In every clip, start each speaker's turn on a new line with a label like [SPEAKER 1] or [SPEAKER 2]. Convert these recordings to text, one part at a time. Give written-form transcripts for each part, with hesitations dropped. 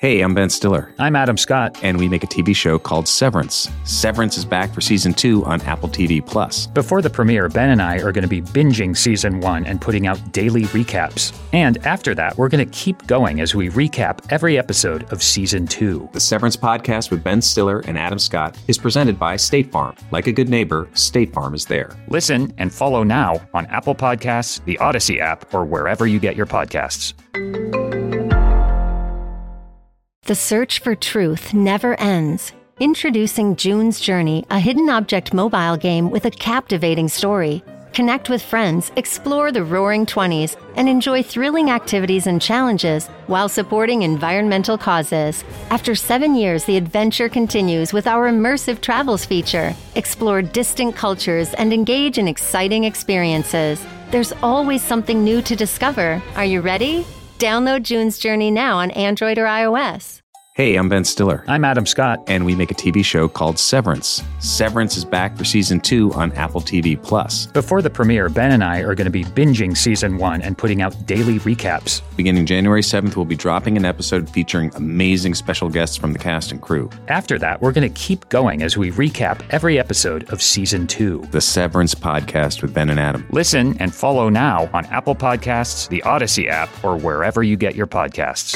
[SPEAKER 1] Hey, I'm Ben Stiller.
[SPEAKER 2] I'm Adam Scott.
[SPEAKER 1] And we make a TV show called Severance. Severance is back for Season 2 on Apple TV+.
[SPEAKER 2] Before the premiere, Ben and I are going to be binging Season 1 and putting out daily recaps. And after that, we're going to keep going as we recap every episode of Season 2.
[SPEAKER 1] The Severance podcast with Ben Stiller and Adam Scott is presented by State Farm. Like a good neighbor, State Farm is there.
[SPEAKER 2] Listen and follow now on Apple Podcasts, the Odyssey app, or wherever you get your podcasts.
[SPEAKER 3] The search for truth never ends. Introducing June's Journey, a hidden object mobile game with a captivating story. Connect with friends, explore the Roaring 20s, and enjoy thrilling activities and challenges while supporting environmental causes. After 7 years, the adventure continues with our immersive travels feature. Explore distant cultures and engage in exciting experiences. There's always something new to discover. Are you ready? Download June's Journey now on Android or iOS.
[SPEAKER 1] Hey, I'm Ben Stiller.
[SPEAKER 2] I'm Adam Scott.
[SPEAKER 1] And we make a TV show called Severance. Severance is back for Season 2 on Apple TV+.
[SPEAKER 2] Before the premiere, Ben and I are going to be binging Season 1 and putting out daily recaps.
[SPEAKER 1] Beginning January 7th, we'll be dropping an episode featuring amazing special guests from the cast and crew.
[SPEAKER 2] After that, we're going to keep going as we recap every episode of Season 2.
[SPEAKER 1] The Severance podcast with Ben and Adam.
[SPEAKER 2] Listen and follow now on Apple Podcasts, the Odyssey app, or wherever you get your podcasts.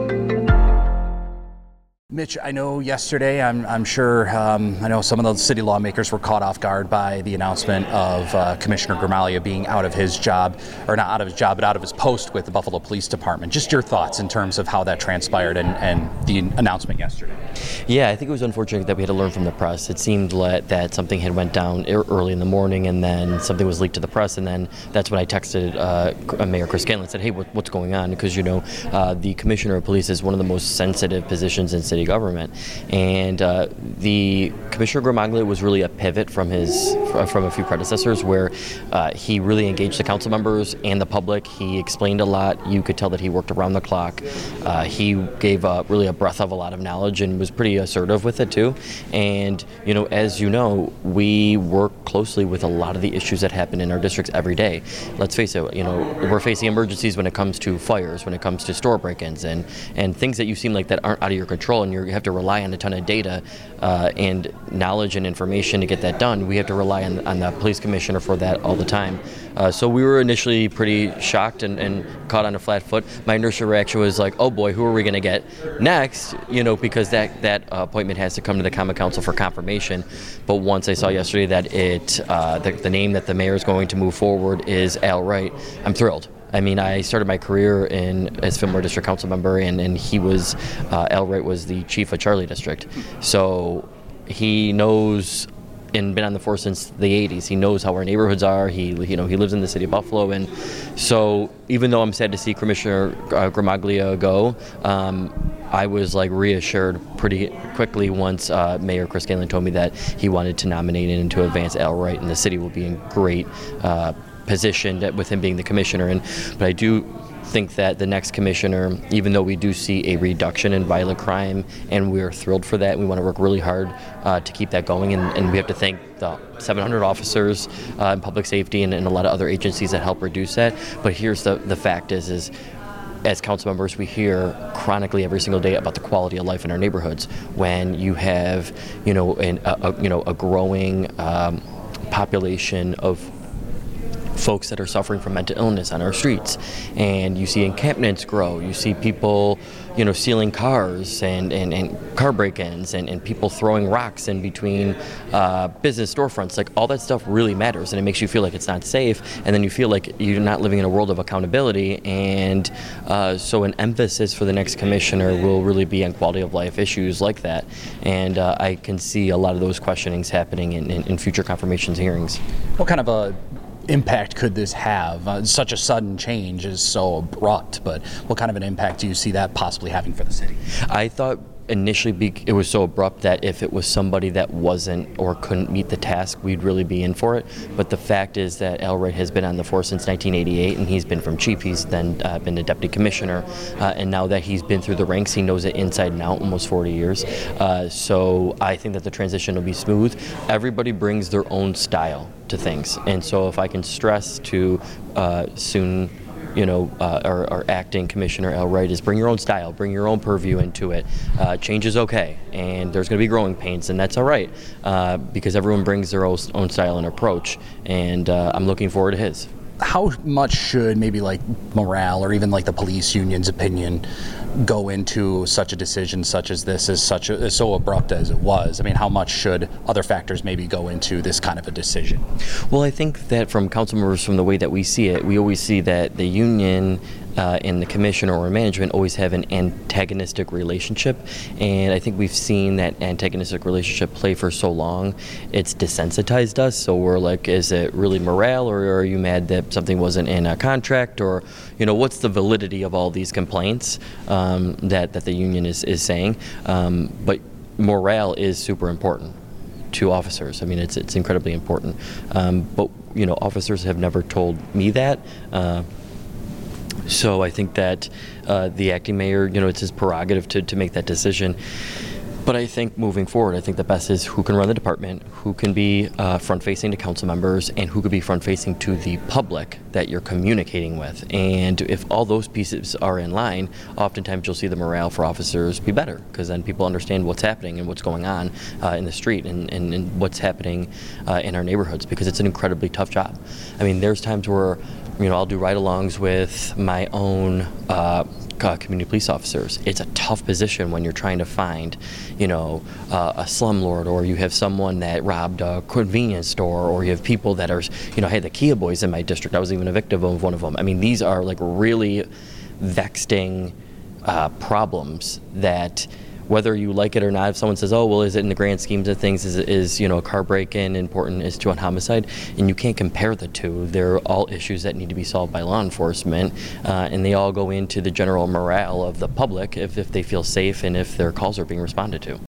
[SPEAKER 4] Mitch, I know yesterday, I'm sure, I know some of the city lawmakers were caught off guard by the announcement of Commissioner Gramaglia being out of his job, or not out of his job, but out of his post with the Buffalo Police Department. Just your thoughts in terms of how that transpired and the announcement yesterday.
[SPEAKER 5] Yeah, I think it was unfortunate that we had to learn from the press. It seemed that something had went down early in the morning, and then something was leaked to the press, and then that's when I texted Mayor Chris Scanlon and said, hey, what's going on? Because, the Commissioner of Police is one of the most sensitive positions in city government, and the Commissioner Gramaglia was really a pivot from a few predecessors, where he really engaged the council members and the public. He explained a lot. You could tell that he worked around the clock. He gave really a breath of a lot of knowledge and was pretty assertive with it too. And as you know, we work closely with a lot of the issues that happen in our districts every day. Let's face it, we're facing emergencies when it comes to fires, when it comes to store break-ins, and things that you seem like that aren't out of your control, and you have to rely on a ton of data and knowledge and information to get that done. We have to rely on the police commissioner for that all the time. So we were initially pretty shocked and caught on a flat foot. My initial reaction was like, oh boy, who are we going to get next? Because that appointment has to come to the Common Council for confirmation. But once I saw yesterday that the name that the mayor is going to move forward is Al Wright, I'm thrilled. I mean, I started my career as Fillmore District Council member, and he was, Al Wright was the chief of Charlie District. So he knows and been on the force since the 80s. He knows how our neighborhoods are. He lives in the city of Buffalo. And so even though I'm sad to see Commissioner Gramaglia go, I was reassured pretty quickly once Mayor Chris Scanlon told me that he wanted to nominate and to advance Al Wright, and the city will be in great position with him being the commissioner. But I do think that the next commissioner, even though we do see a reduction in violent crime, and we are thrilled for that, we want to work really hard to keep that going, and we have to thank the 700 officers in public safety and a lot of other agencies that help reduce that. But here's the fact is as council members, we hear chronically every single day about the quality of life in our neighborhoods. When you have a growing population of folks that are suffering from mental illness on our streets, and you see encampments grow, you see people stealing cars and car break-ins and people throwing rocks in between business storefronts, all that stuff really matters, and it makes you feel like it's not safe, and then you feel like you're not living in a world of accountability. And so an emphasis for the next commissioner will really be on quality of life issues like that, and I can see a lot of those questionings happening in future confirmations hearings.
[SPEAKER 4] What kind of a impact could this have? Such a sudden change is so abrupt, but what kind of an impact do you see that possibly having for the city?
[SPEAKER 5] I thought initially it was so abrupt that if it was somebody that wasn't or couldn't meet the task, we'd really be in for it. But the fact is that Al Wright has been on the force since 1988, and he's been from chief, he's then been a deputy commissioner, and now that he's been through the ranks, he knows it inside and out, almost 40 years. So I think that the transition will be smooth. Everybody brings their own style to things, and so if I can stress to soon our acting commissioner Al Wright, is bring your own style, bring your own purview into it. Change is okay, and there's going to be growing pains, and that's all right, because everyone brings their own style and approach, and I'm looking forward to his.
[SPEAKER 4] How much should maybe like morale or even like the police union's opinion go into such a decision such as this, as so abrupt as it was? I mean, how much should other factors maybe go into this kind of a decision?
[SPEAKER 5] Well, I think that from council members, from the way that we see it, we always see that the union and the commissioner or management always have an antagonistic relationship, and I think we've seen that antagonistic relationship play for so long, it's desensitized us. So we're like, is it really morale, or are you mad that something wasn't in a contract, or what's the validity of all these complaints that the union is saying? But morale is super important to officers. I mean, it's incredibly important. But officers have never told me that. So I think that the acting mayor, it's his prerogative to make that decision. But I think moving forward, I think the best is who can run the department, who can be front-facing to council members, and who could be front-facing to the public that you're communicating with. And if all those pieces are in line, oftentimes you'll see the morale for officers be better, because then people understand what's happening and what's going on in the street and what's happening in our neighborhoods, because it's an incredibly tough job. I mean, there's times where I'll do ride-alongs with my own community police officers. It's a tough position when you're trying to find, a slumlord, or you have someone that robbed a convenience store, or you have people that are, I had the Kia boys in my district. I was even a victim of one of them. I mean, these are like really vexing problems that, whether you like it or not, if someone says, oh, well, is it in the grand schemes of things, is a car break-in important as to a homicide? And you can't compare the two. They're all issues that need to be solved by law enforcement, and they all go into the general morale of the public if they feel safe and if their calls are being responded to.